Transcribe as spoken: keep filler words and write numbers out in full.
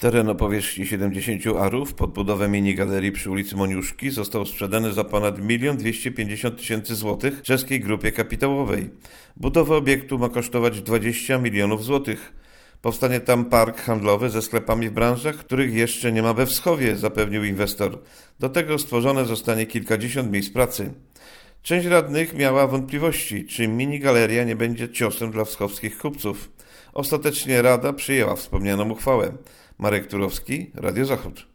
Teren o powierzchni siedemdziesiąt arów pod budowę minigalerii przy ulicy Moniuszki został sprzedany za ponad milion dwieście pięćdziesiąt tysięcy złotych czeskiej grupie kapitałowej. Budowa obiektu ma kosztować dwadzieścia milionów złotych. Powstanie tam park handlowy ze sklepami w branżach, których jeszcze nie ma we Wschowie, zapewnił inwestor. Do tego stworzone zostanie kilkadziesiąt miejsc pracy. Część radnych miała wątpliwości, czy minigaleria nie będzie ciosem dla wschowskich kupców. Ostatecznie Rada przyjęła wspomnianą uchwałę. Marek Turowski, Radio Zachód.